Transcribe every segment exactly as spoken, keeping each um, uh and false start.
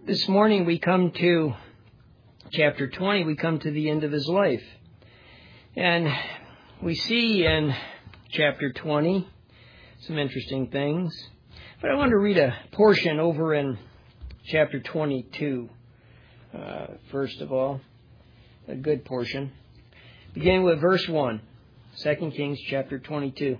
This morning we come to chapter twenty, we come to the end of his life. And we see in chapter twenty some interesting things. But I want to read a portion over in chapter twenty-two, uh, first of all, a good portion. Beginning with verse one, Second Kings chapter twenty-two.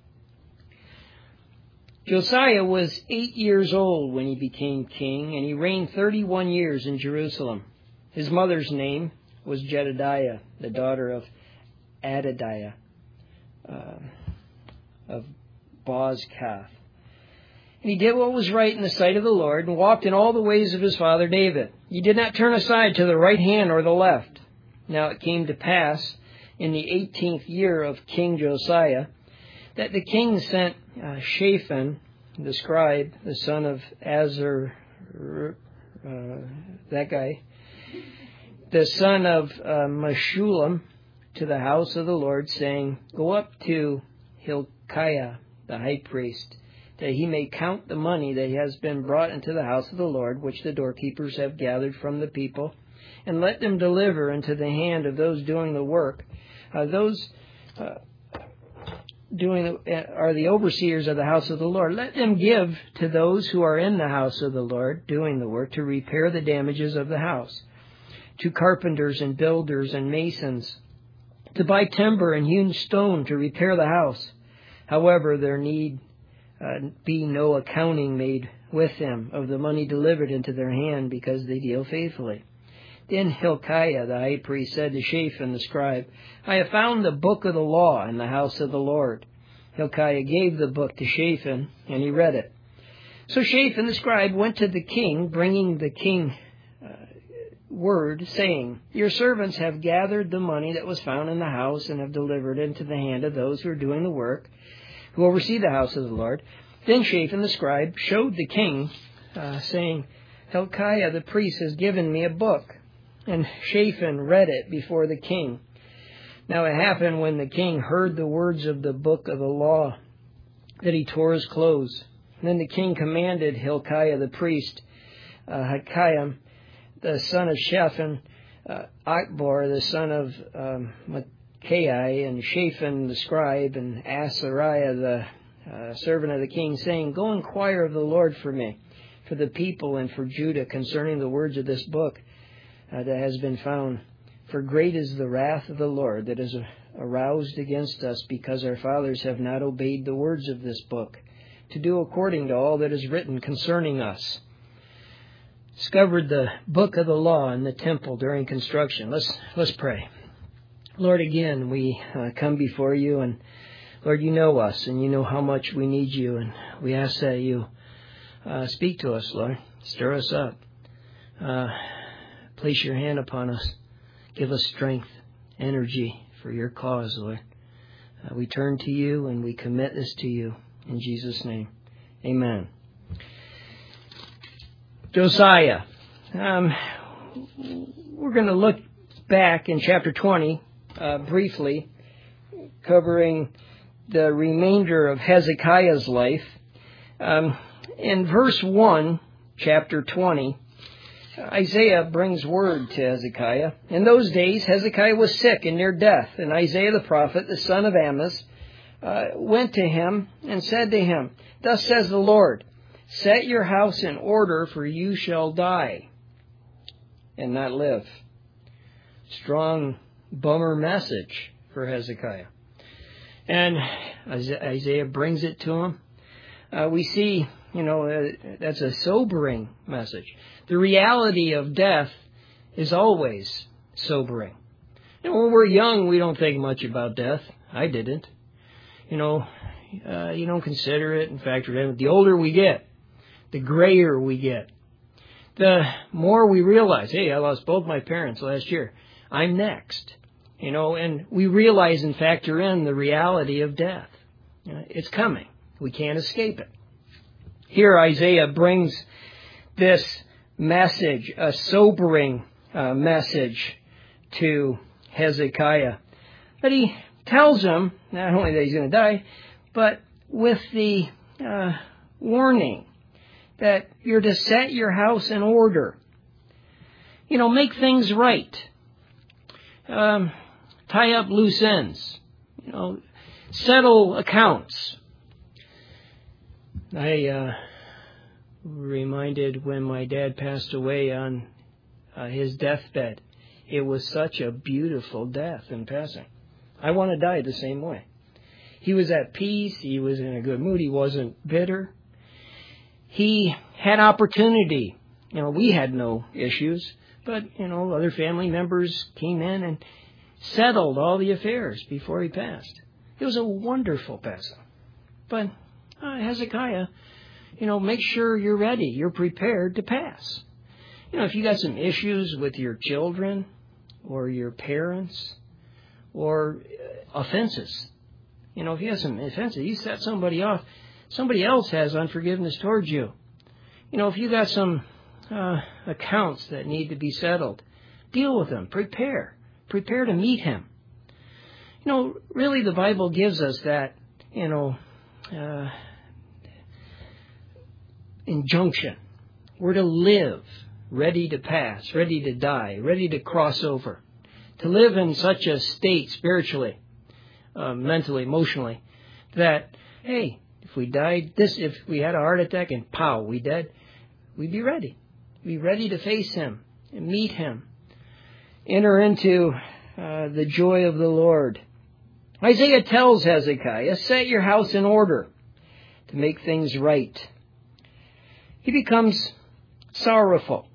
Josiah was eight years old when he became king, and he reigned thirty-one years in Jerusalem. His mother's name was Jedidiah, the daughter of Adadiah uh, of Bozkath. And he did what was right in the sight of the Lord, and walked in all the ways of his father David. He did not turn aside to the right hand or the left. Now it came to pass in the eighteenth year of King Josiah that the king sent uh, Shaphan, the scribe, the son of Azar, uh, that guy, the son of uh, Meshullam, to the house of the Lord, saying, "Go up to Hilkiah, the high priest, that he may count the money that has been brought into the house of the Lord, which the doorkeepers have gathered from the people, and let them deliver into the hand of those doing the work. Uh, those uh, doing the, uh, are the overseers of the house of the Lord. Let them give to those who are in the house of the Lord, doing the work, to repair the damages of the house, to carpenters and builders and masons, to buy timber and hewn stone to repair the house. However, there need uh, be no accounting made with them of the money delivered into their hand, because they deal faithfully." Then Hilkiah the high priest said to Shaphan the scribe, "I have found the book of the law in the house of the Lord." Hilkiah gave the book to Shaphan, and he read it. So Shaphan the scribe went to the king, bringing the king uh, word, saying, "Your servants have gathered the money that was found in the house, and have delivered it into the hand of those who are doing the work, who oversee the house of the Lord." Then Shaphan the scribe showed the king, uh, saying, "Hilkiah the priest has given me a book." And Shaphan read it before the king. Now it happened, when the king heard the words of the book of the law, that he tore his clothes. And then the king commanded Hilkiah the priest, uh, Hilkiah the son of Shaphan, uh, Akbor the son of um, Micaiah, and Shaphan the scribe, and Azariah the uh, servant of the king, saying, "Go inquire of the Lord for me, for the people, and for Judah, concerning the words of this book Uh, that has been found. For great is the wrath of the Lord that is aroused against us, because our fathers have not obeyed the words of this book, to do according to all that is written concerning us." Discovered the book of the law in the temple during construction. Let's let's pray. Lord, again, we uh, come before you, and Lord, you know us, and you know how much we need you, and we ask that you uh, speak to us, Lord. Stir us up. Uh, Place your hand upon us. Give us strength, energy for your cause, Lord. Uh, we turn to you, and we commit this to you. In Jesus' name, amen. Josiah. Um, we're going to look back in chapter twenty, uh, briefly, covering the remainder of Hezekiah's life. Um, in verse one, chapter twenty, Isaiah brings word to Hezekiah. In those days, Hezekiah was sick and near death, and Isaiah the prophet, the son of Amoz, uh, went to him and said to him, "Thus says the Lord, set your house in order, for you shall die and not live." Strong bummer message for Hezekiah. And Isaiah brings it to him. Uh, we see, you know, uh, that's a sobering message. The reality of death is always sobering. You know, when we're young, we don't think much about death. I didn't. You know, uh, you don't consider it and factor it in. The older we get, the grayer we get, the more we realize, hey, I lost both my parents last year. I'm next. You know, and we realize and factor in the reality of death. You know, it's coming. We can't escape it. Here Isaiah brings this message, a sobering uh, message to Hezekiah. But he tells him not only that he's going to die, but with the uh, warning that you're to set your house in order. You know, make things right. Um, tie up loose ends. You know, settle accounts. I uh, reminded when my dad passed away on uh, his deathbed. It was such a beautiful death in passing. I want to die the same way. He was at peace. He was in a good mood. He wasn't bitter. He had opportunity. You know, we had no issues, but, you know, other family members came in and settled all the affairs before he passed. It was a wonderful passing. But uh, Hezekiah, you know, make sure you're ready. You're prepared to pass. You know, if you got some issues with your children or your parents or offenses, you know, if you have some offenses, you set somebody off. Somebody else has unforgiveness towards you. You know, if you got some uh, accounts that need to be settled, deal with them. Prepare. Prepare to meet him. You know, really the Bible gives us that, you know, uh, injunction. We're to live ready to pass, ready to die, ready to cross over. To live in such a state spiritually, uh, mentally, emotionally, that, hey, if we died, this, if we had a heart attack and pow, we dead, we'd be ready. Be ready to face him and meet him. Enter into uh, the joy of the Lord. Isaiah tells Hezekiah, set your house in order to make things right. He becomes sorrowful.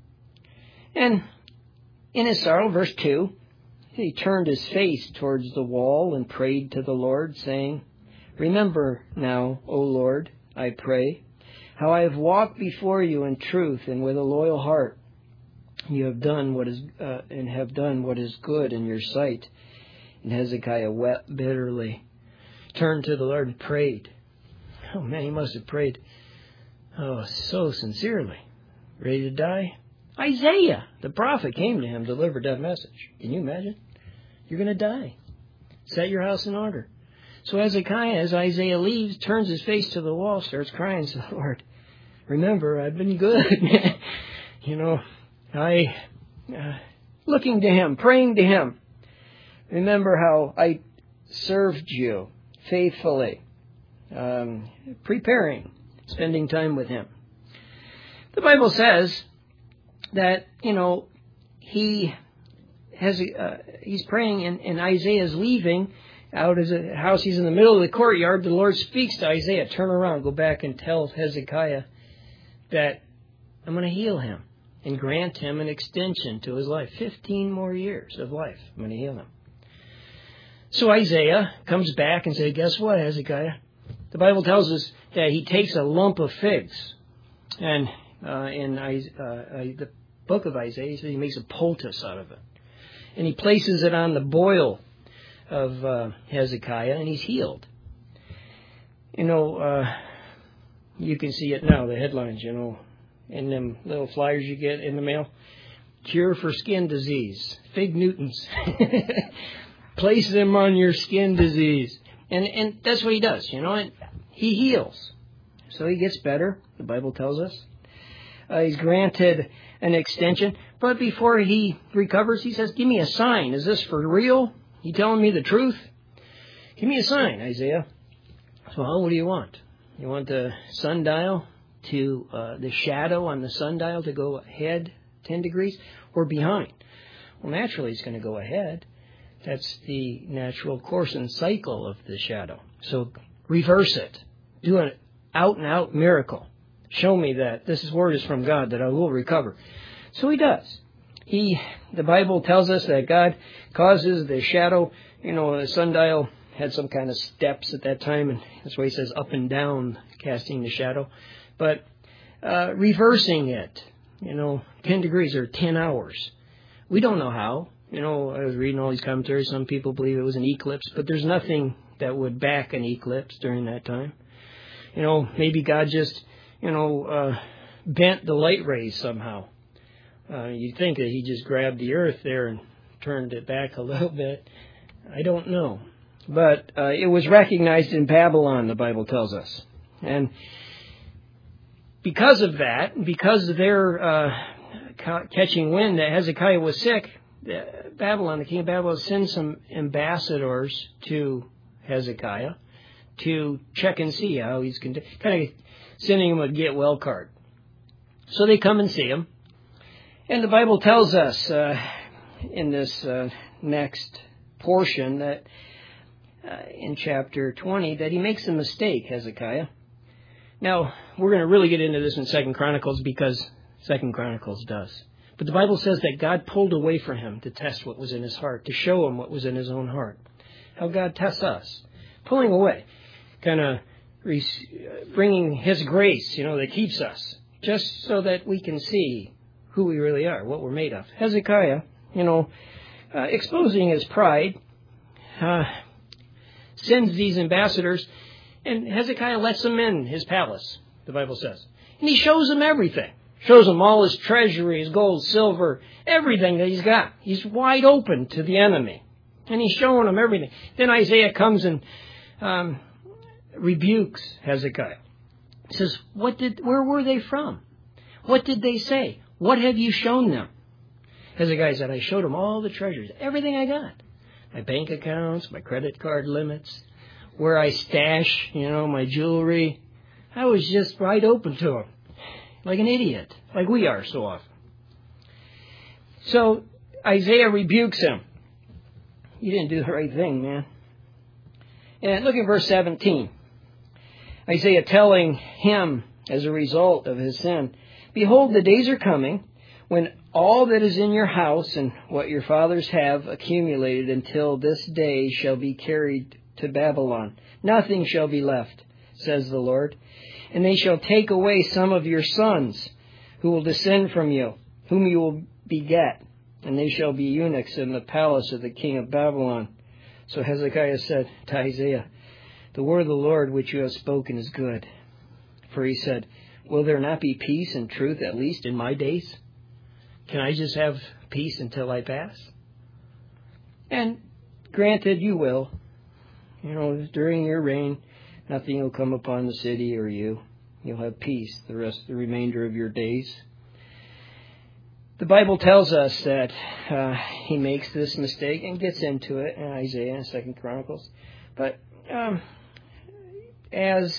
And in his sorrow, verse two, he turned his face towards the wall and prayed to the Lord, saying, remember now, O Lord, I pray, how I have walked before you in truth and with a loyal heart. You have done what is uh, and have done what is good in your sight. And Hezekiah wept bitterly, turned to the Lord and prayed. Oh man, he must have prayed, oh, so sincerely. Ready to die? Isaiah, the prophet, came to him, delivered that message. Can you imagine? You're going to die. Set your house in order. So Hezekiah, as Isaiah leaves, turns his face to the wall, starts crying to the Lord. Remember, I've been good. you know, I, uh, looking to him, praying to him. Remember how I served you faithfully, um, preparing, spending time with him. The Bible says that, you know, he has, uh, he's praying and, and Isaiah's leaving out of the house. He's in the middle of the courtyard. The Lord speaks to Isaiah, turn around, go back and tell Hezekiah that I'm going to heal him and grant him an extension to his life. Fifteen more years of life. I'm going to heal him. So Isaiah comes back and says, guess what, Hezekiah? The Bible tells us that he takes a lump of figs. And uh, in uh, uh, the book of Isaiah, he says he makes a poultice out of it. And he places it on the boil of uh, Hezekiah, and he's healed. You know, uh, you can see it now, the headlines, you know, in them little flyers you get in the mail. Cure for skin disease. Fig Newtons. Place them on your skin disease. And and that's what he does, you know. And he heals. So he gets better, the Bible tells us. Uh, he's granted an extension. But before he recovers, he says, give me a sign. Is this for real? You telling me the truth? Give me a sign, Isaiah. So well, what do you want? You want the sundial to, uh, the shadow on the sundial to go ahead ten degrees or behind? Well, naturally it's going to go ahead. That's the natural course and cycle of the shadow. So reverse it. Do an out-and-out miracle. Show me that this word is from God, that I will recover. So he does. He, the Bible tells us that God causes the shadow, you know, the sundial had some kind of steps at that time, and that's why he says up and down, casting the shadow. But uh, reversing it, you know, ten degrees or ten hours. We don't know how. You know, I was reading all these commentaries. Some people believe it was an eclipse, but there's nothing that would back an eclipse during that time. You know, maybe God just, you know, uh, bent the light rays somehow. Uh, you'd think that he just grabbed the earth there and turned it back a little bit. I don't know. But uh, it was recognized in Babylon, the Bible tells us. And because of that, because of their uh, ca- catching wind that Hezekiah was sick, Babylon, the king of Babylon, sent some ambassadors to Hezekiah to check and see how he's con- kind of sending him a get well card. So they come and see him. And the Bible tells us uh, in this uh, next portion that uh, in chapter twenty that he makes a mistake, Hezekiah. Now, we're going to really get into this in Second Chronicles because Second Chronicles does. But the Bible says that God pulled away from him to test what was in his heart, to show him what was in his own heart. How God tests us. Pulling away. Kind of bringing his grace, you know, that keeps us. Just so that we can see who we really are, what we're made of. Hezekiah, you know, uh, exposing his pride, uh, sends these ambassadors, and Hezekiah lets them in his palace, the Bible says. And he shows them everything. Shows them all his treasury, his gold, silver, everything that he's got. He's wide open to the enemy. And he's showing them everything. Then Isaiah comes and um, rebukes Hezekiah. He says, "What did? Where were they from? What did they say? What have you shown them?" Hezekiah said, "I showed them all the treasures, everything I got. My bank accounts, my credit card limits, where I stash, you know, my jewelry. I was just wide open to them. Like an idiot, like we are so often." So Isaiah rebukes him. You didn't do the right thing, man. And look at verse seventeen. Isaiah telling him as a result of his sin, "Behold, the days are coming when all that is in your house and what your fathers have accumulated until this day shall be carried to Babylon. Nothing shall be left, says the Lord. And they shall take away some of your sons who will descend from you, whom you will beget, and they shall be eunuchs in the palace of the king of Babylon." So Hezekiah said to Isaiah, "The word of the Lord which you have spoken is good." For he said, "Will there not be peace and truth, at least in my days? Can I just have peace until I pass?" And granted, you will. You know, during your reign, nothing will come upon the city or you. You'll have peace the rest, the remainder of your days. The Bible tells us that uh, he makes this mistake and gets into it in Isaiah and Second Chronicles. But um, as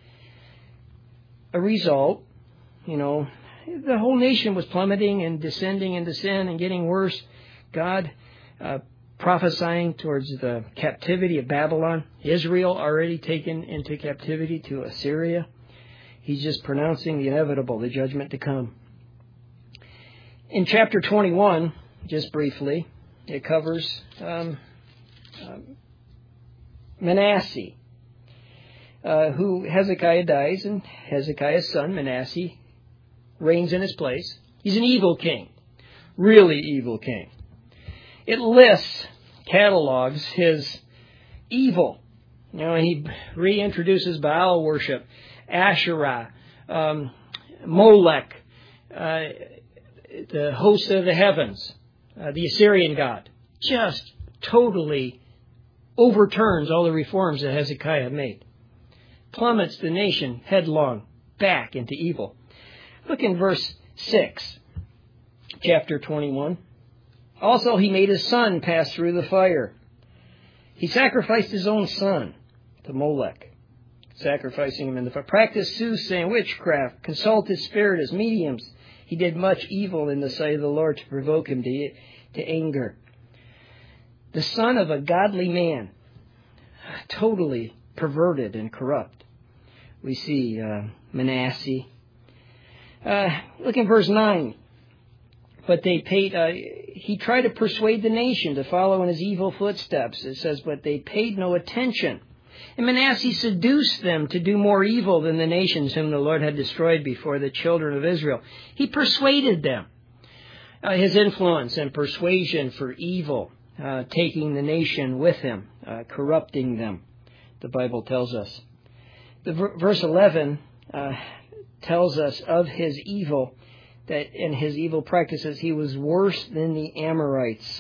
a result, you know, the whole nation was plummeting and descending into sin and getting worse. God uh, prophesying towards the captivity of Babylon. Israel already taken into captivity to Assyria. He's just pronouncing the inevitable, the judgment to come. In chapter twenty-one, just briefly, it covers um, um, Manasseh, uh, who Hezekiah dies, and Hezekiah's son, Manasseh, reigns in his place. He's an evil king, really evil king. It lists, catalogs his evil. You know, he reintroduces Baal worship, Asherah, um, Molech, uh, the host of the heavens, uh, the Assyrian god. Just totally overturns all the reforms that Hezekiah made. Plummets the nation headlong back into evil. Look in verse six, chapter twenty-one. "Also he made his son pass through the fire. He sacrificed his own son to Molech, sacrificing him in the fire. Practiced soothsaying, witchcraft, consulted spiritists, mediums. He did much evil in the sight of the Lord to provoke him to, to anger. The son of a godly man, totally perverted and corrupt." We see uh, Manasseh. Uh, look in verse nine. But they paid, uh, he tried to persuade the nation to follow in his evil footsteps. It says, but they paid no attention. And Manasseh seduced them to do more evil than the nations whom the Lord had destroyed before the children of Israel. He persuaded them. Uh, his influence and persuasion for evil, uh, taking the nation with him, uh, corrupting them, the Bible tells us. The ver- verse eleven uh, tells us of his evil, that in his evil practices he was worse than the Amorites.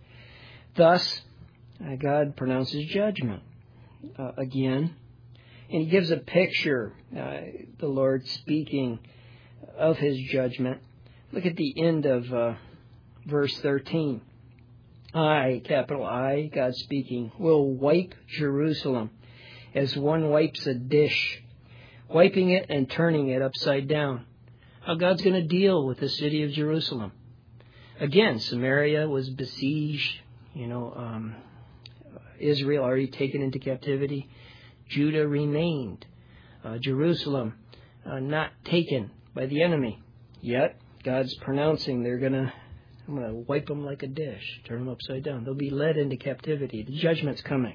Thus, uh, God pronounces judgment uh, again. And he gives a picture, uh, the Lord speaking of his judgment. Look at the end of uh, verse thirteen. I, capital I, God speaking, will wipe Jerusalem as one wipes a dish, wiping it and turning it upside down. How God's going to deal with the city of Jerusalem. Again, Samaria was besieged, you know, um, Israel already taken into captivity. Judah remained. Uh, Jerusalem uh, not taken by the enemy. Yet, God's pronouncing they're going to, I'm going to wipe them like a dish, turn them upside down. They'll be led into captivity. The judgment's coming.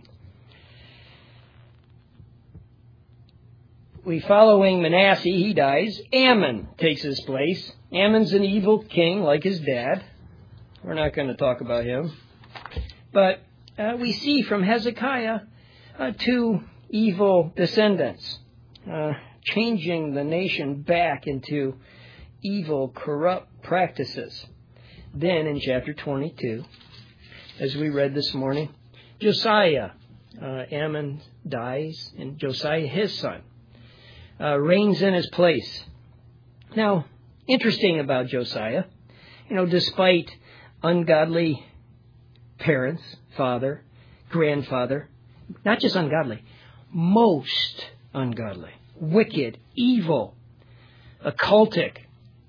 We following Manasseh, he dies. Ammon takes his place. Ammon's an evil king like his dad. We're not going to talk about him. But uh, we see from Hezekiah uh, two evil descendants, uh, changing the nation back into evil, corrupt practices. Then in chapter twenty-two, as we read this morning, Josiah, uh, Ammon dies, and Josiah, his son, uh, reigns in his place. Now, interesting about Josiah, you know, despite ungodly parents, father, grandfather, not just ungodly, most ungodly, wicked, evil, occultic.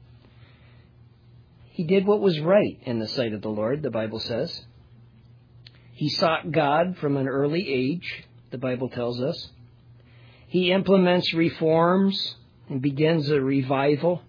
He did what was right in the sight of the Lord, the Bible says. He sought God from an early age, the Bible tells us. He implements reforms and begins a revival.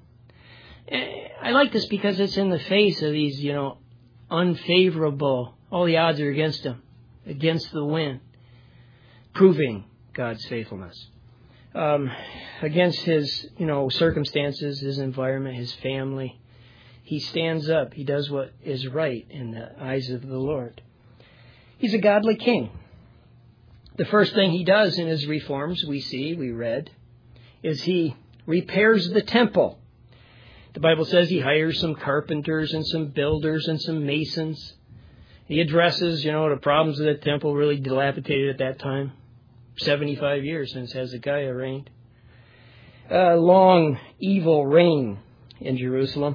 I like this because it's in the face of these, you know, unfavorable, all the odds are against him, against the wind, proving God's faithfulness. Um, against his, you know, circumstances, his environment, his family. He stands up. He does what is right in the eyes of the Lord. He's a godly king. The first thing he does in his reforms, we see, we read, is he repairs the temple. The Bible says he hires some carpenters and some builders and some masons. He addresses, you know, the problems of the temple, really dilapidated at that time. seventy-five years since Hezekiah reigned. A long, evil reign in Jerusalem.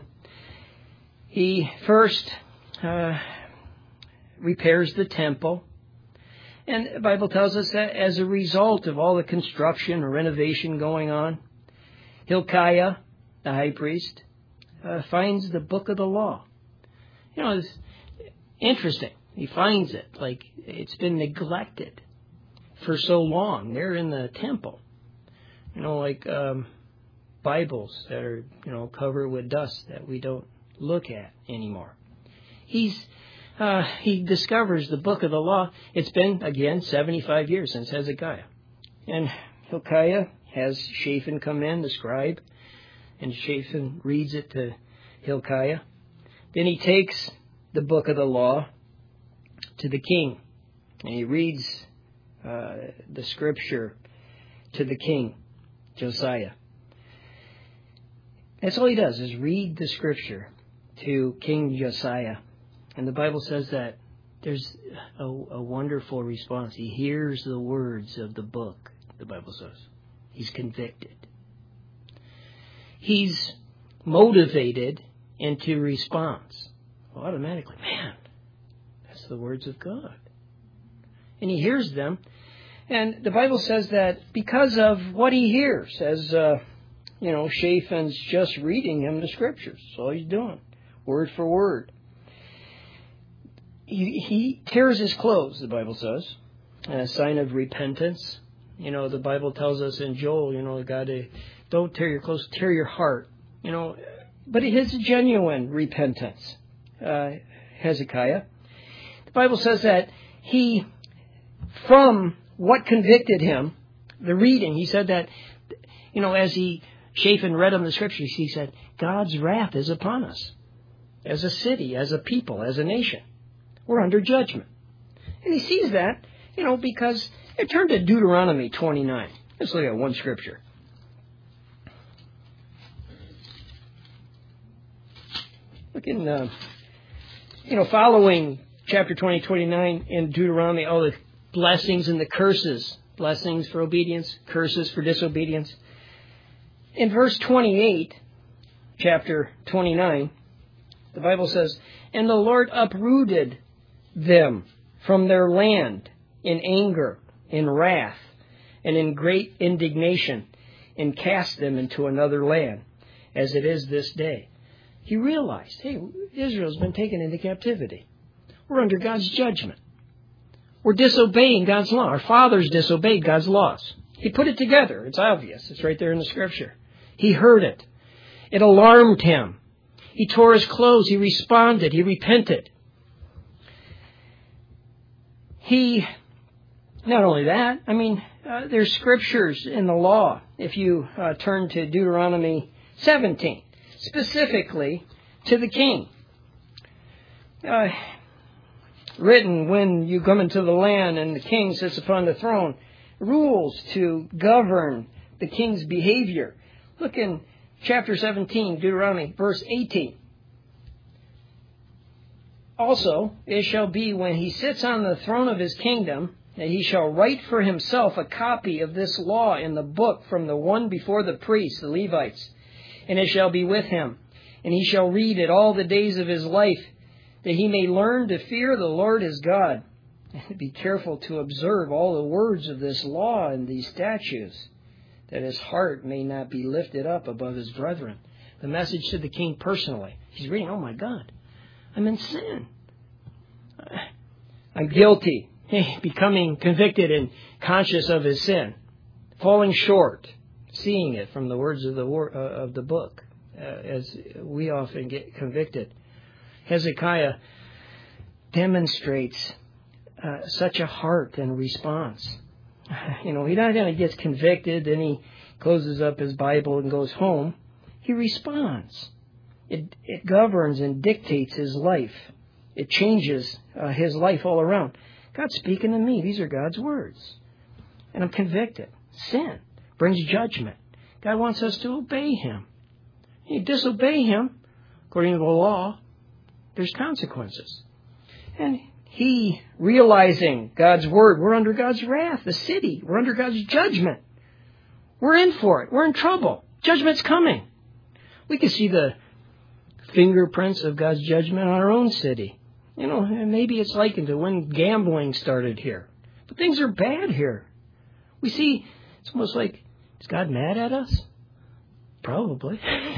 He first uh, repairs the temple. And the Bible tells us that as a result of all the construction or renovation going on, Hilkiah, the high priest, uh, finds the book of the law. You know, it's interesting. He finds it like it's been neglected for so long. They're in the temple. You know, like um, Bibles that are, you know, covered with dust that we don't look at anymore. He's uh, he discovers the book of the law. It's been, again, seventy-five years since Hezekiah. And Hilkiah has Shaphan come in, the scribe, and Shaphan reads it to Hilkiah. Then he takes the book of the law to the king, and he reads uh, the scripture to the king, Josiah. That's all he does, is read the scripture to King Josiah. And the Bible says that there's a, a wonderful response. He hears the words of the book, the Bible says. He's convicted. He's motivated into response. Well, automatically, man, that's the words of God. And he hears them. And the Bible says that because of what he hears, as, uh, you know, Shaphan's just reading him the scriptures. That's all he's doing, word for word. He, he tears his clothes, the Bible says, a sign of repentance. You know, the Bible tells us in Joel, you know, God, uh, don't tear your clothes, tear your heart. You know, but it is a genuine repentance, uh, Hezekiah. The Bible says that he, from what convicted him, the reading, he said that, you know, as he, Shaphan read him the scriptures, he said, God's wrath is upon us as a city, as a people, as a nation. We're under judgment. And he sees that, you know, because it turned to Deuteronomy twenty-nine. Let's look at one scripture. Look in, uh, you know, following chapter twenty, twenty-nine in Deuteronomy, all the blessings and the curses Blessings for obedience, curses for disobedience. In verse twenty-eight, chapter twenty-nine, the Bible says, "And the Lord uprooted them from their land in anger, in wrath, and in great indignation, and cast them into another land, as it is this day." He realized, hey, Israel's been taken into captivity. We're under God's judgment. We're disobeying God's law. Our fathers disobeyed God's laws. He put it together. It's obvious. It's right there in the Scripture. He heard it. It alarmed him. He tore his clothes. He responded. He repented. He, not only that, I mean, uh, there's scriptures in the law. If you uh, turn to Deuteronomy seventeen, specifically to the king. Uh, written when you come into the land and the king sits upon the throne, rules to govern the king's behavior. Look in chapter seventeen, Deuteronomy, verse eighteen. "Also, it shall be when he sits on the throne of his kingdom, that he shall write for himself a copy of this law in the book from the one before the priests, the Levites. And it shall be with him, and he shall read it all the days of his life, that he may learn to fear the Lord his God. Be careful to observe all the words of this law and these statutes, that his heart may not be lifted up above his brethren." The message to the king personally. He's reading, oh my God, I'm in sin. I'm guilty. Becoming convicted and conscious of his sin. Falling short. Seeing it from the words of the wor- uh, of the book. Uh, as we often get convicted. Hezekiah demonstrates uh, such a heart and response. You know, he not only gets convicted, then he closes up his Bible and goes home. He responds. It, it governs and dictates his life. It changes uh, his life all around. God's speaking to me. These are God's words. And I'm convicted. Sin brings judgment. God wants us to obey him. You disobey him, according to the law, there's consequences. And he, realizing God's word, we're under God's wrath, the city. We're under God's judgment. We're in for it. We're in trouble. Judgment's coming. We can see the fingerprints of God's judgment on our own city. You know, maybe it's likened to when gambling started here. But things are bad here. We see, it's almost like, is God mad at us? Probably.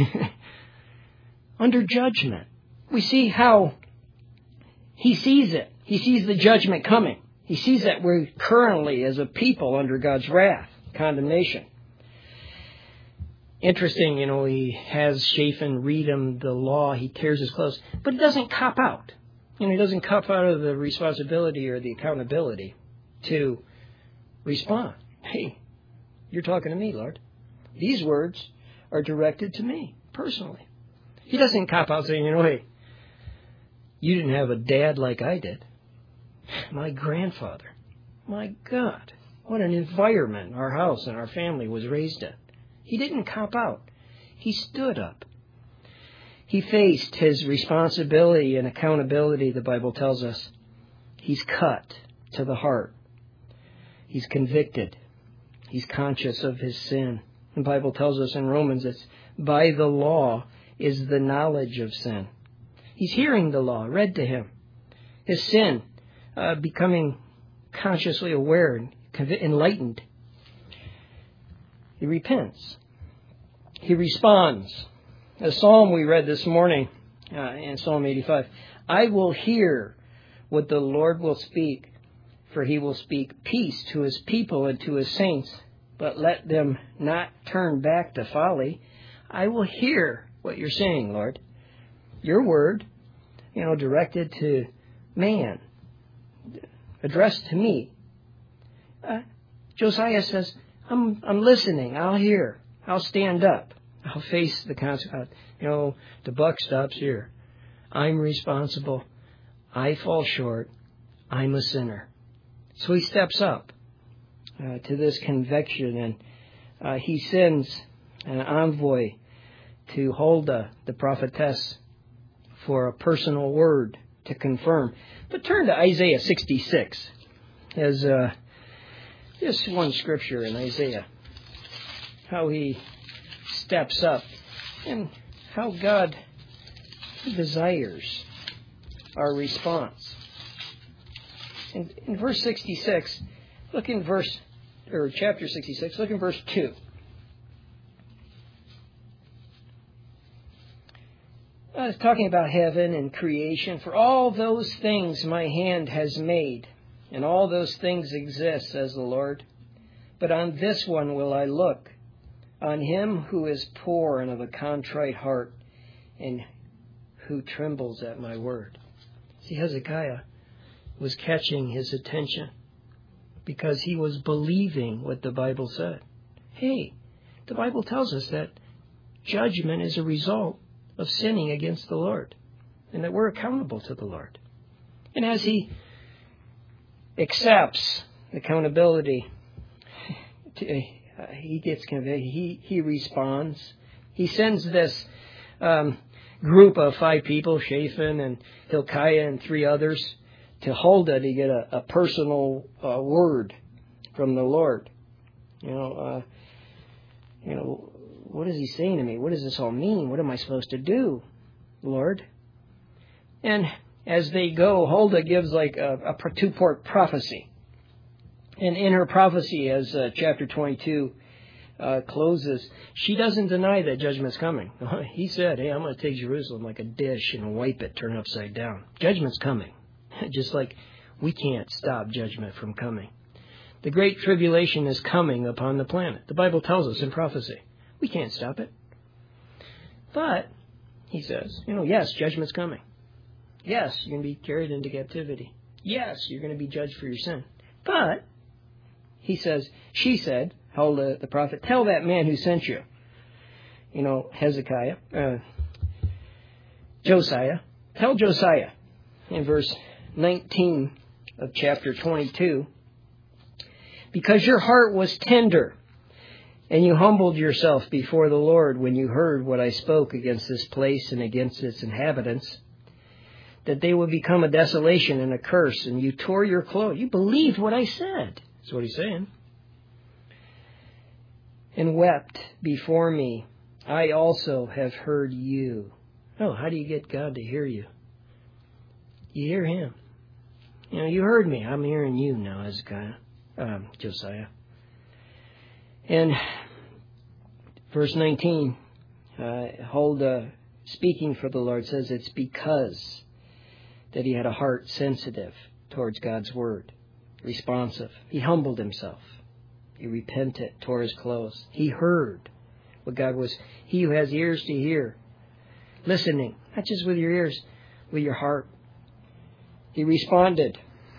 Under judgment. We see how he sees it. He sees the judgment coming. He sees that we're currently, as a people, under God's wrath, condemnation. Interesting, you know, he has Shaphan read him the law. He tears his clothes. But he doesn't cop out. You know, he doesn't cop out of the responsibility or the accountability to respond. Hey, you're talking to me, Lord. These words are directed to me, personally. He doesn't cop out saying, you know, hey, you didn't have a dad like I did. My grandfather. My God, what an environment our house and our family was raised in. He didn't cop out. He stood up. He faced his responsibility and accountability, the Bible tells us. He's cut to the heart. He's convicted. He's conscious of his sin. The Bible tells us in Romans that by the law is the knowledge of sin. He's hearing the law read to him. His sin, uh, becoming consciously aware and enlightened. He repents. He responds. The psalm we read this morning uh, in Psalm eighty-five. I will hear what the Lord will speak, for he will speak peace to his people and to his saints, but let them not turn back to folly. I will hear what you're saying, Lord. Your word, you know, directed to man, addressed to me. Uh, Josiah says, I'm, I'm listening. I'll hear. I'll stand up. I'll face the consequence. You know, the buck stops here. I'm responsible. I fall short. I'm a sinner. So he steps up uh, to this conviction, and uh, he sends an envoy to Huldah, the prophetess, for a personal word to confirm. But turn to Isaiah sixty-six as uh, Just one scripture in Isaiah. How he steps up and how God desires our response. In, in verse sixty-six, look in verse, or chapter sixty-six, look in verse two. I was talking about heaven and creation. For all those things my hand has made, and all those things exist, says the Lord. But on this one will I look, on him who is poor and of a contrite heart, and who trembles at my word. See, Hezekiah was catching his attention because he was believing what the Bible said. Hey, the Bible tells us that judgment is a result of sinning against the Lord, and that we're accountable to the Lord. And as he accepts accountability, he gets convicted. He he responds. He sends this um, group of five people, Shaphan and Hilkiah and three others, to Huldah to get a, a personal uh, word from the Lord. You know, uh, you know. What is he saying to me? What does this all mean? What am I supposed to do, Lord? And as they go, Huldah gives like a, a two-part prophecy. And in her prophecy, as uh, chapter twenty-two uh, closes, she doesn't deny that judgment's coming. He said, hey, I'm going to take Jerusalem like a dish and wipe it, turn it upside down. Judgment's coming. Just like we can't stop judgment from coming. The great tribulation is coming upon the planet. The Bible tells us in prophecy. We can't stop it. But, he says, you know, yes, judgment's coming. Yes, you're going to be carried into captivity. Yes, you're going to be judged for your sin. But, he says, she said, Huldah the prophet, tell that man who sent you, you know, Hezekiah, uh, Josiah, tell Josiah in verse nineteen of chapter twenty-two, because your heart was tender, and you humbled yourself before the Lord when you heard what I spoke against this place and against its inhabitants, that they would become a desolation and a curse, and you tore your clothes. You believed what I said. That's what he's saying. And wept before me. I also have heard you. Oh, how do you get God to hear you? You hear him. You know, you heard me. I'm hearing you now, Hezekiah, um, Josiah. And verse nineteen, uh, Huldah, speaking for the Lord, says it's because that he had a heart sensitive towards God's word, responsive. He humbled himself. He repented, tore his clothes. He heard what God was. He who has ears to hear, listening, not just with your ears, with your heart. He responded.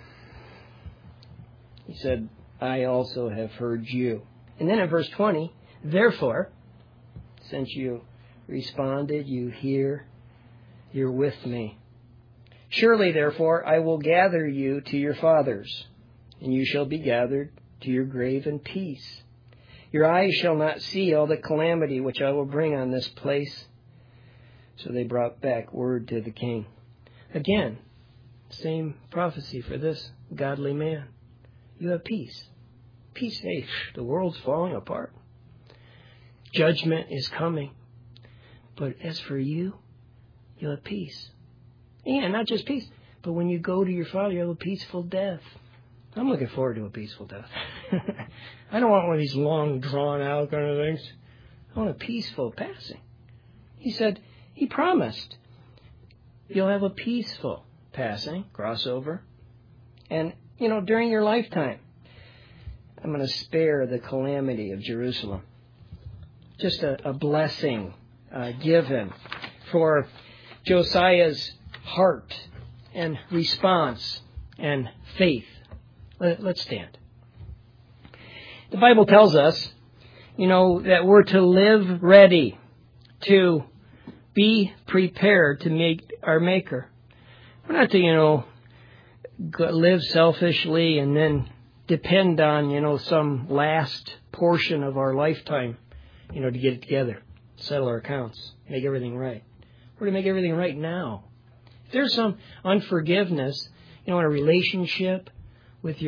He said, I also have heard you. And then in verse twenty, therefore, since you responded, you hear, you're with me. Surely, therefore, I will gather you to your fathers, and you shall be gathered to your grave in peace. Your eyes shall not see all the calamity which I will bring on this place. So they brought back word to the king. Again, same prophecy for this godly man. You have peace. Peace, hey, the world's falling apart. Judgment is coming. But as for you, you'll have peace. And not just peace, but when you go to your Father, you'll have a peaceful death. I'm looking forward to a peaceful death. I don't want one of these long, drawn-out kind of things. I want a peaceful passing. He said, he promised, you'll have a peaceful passing, crossover. And, you know, during your lifetime, I'm going to spare the calamity of Jerusalem. Just a, a blessing uh, given for Josiah's heart and response and faith. Let, let's stand. The Bible tells us, you know, that we're to live ready, to be prepared to meet our Maker. We're not to, you know, live selfishly and then depend on, you know, some last portion of our lifetime, you know, to get it together, settle our accounts, make everything right. We're to make everything right now. If there's some unforgiveness, you know, in a relationship with your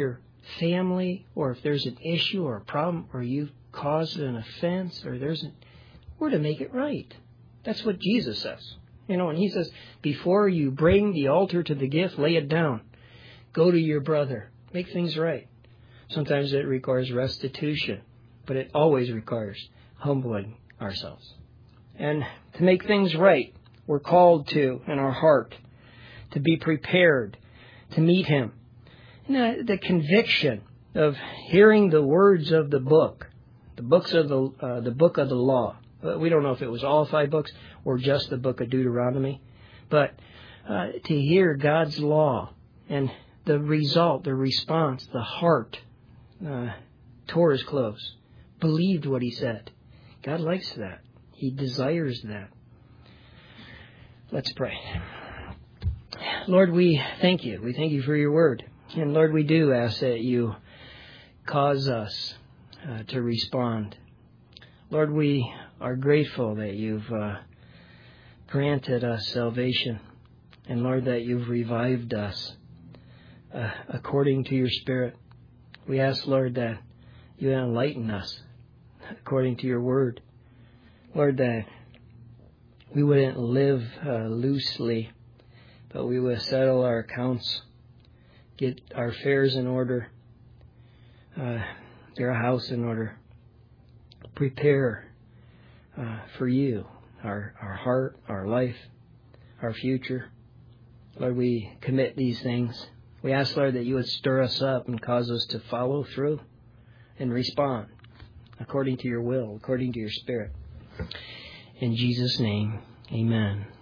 family, or if there's an issue or a problem, or you've caused an offense, or there's an, we're to make it right. That's what Jesus says. You know, and he says, before you bring the altar to the gift, lay it down. Go to your brother. Make things right. Sometimes it requires restitution, but it always requires humbling ourselves. And to make things right, we're called to, in our heart, to be prepared to meet him. And the, the conviction of hearing the words of the book, the books of the uh, the book of the law. We don't know if it was all five books or just the book of Deuteronomy, but uh, to hear God's law and the result, the response, the heart uh, tore his clothes, believed what he said. God likes that. He desires that. Let's pray. Lord, we thank you. We thank you for your word. And Lord, we do ask that you cause us uh, to respond. Lord, we are grateful that you've uh, granted us salvation. And Lord, that you've revived us uh, according to your Spirit. We ask, Lord, that you enlighten us according to your word. Lord, that we wouldn't live uh, loosely, but we would settle our accounts, get our affairs in order, uh, get our house in order, prepare uh, for you, our, our heart, our life, our future. Lord, we commit these things. We ask, Lord, that you would stir us up and cause us to follow through and respond according to your will, according to your Spirit. In Jesus' name, amen.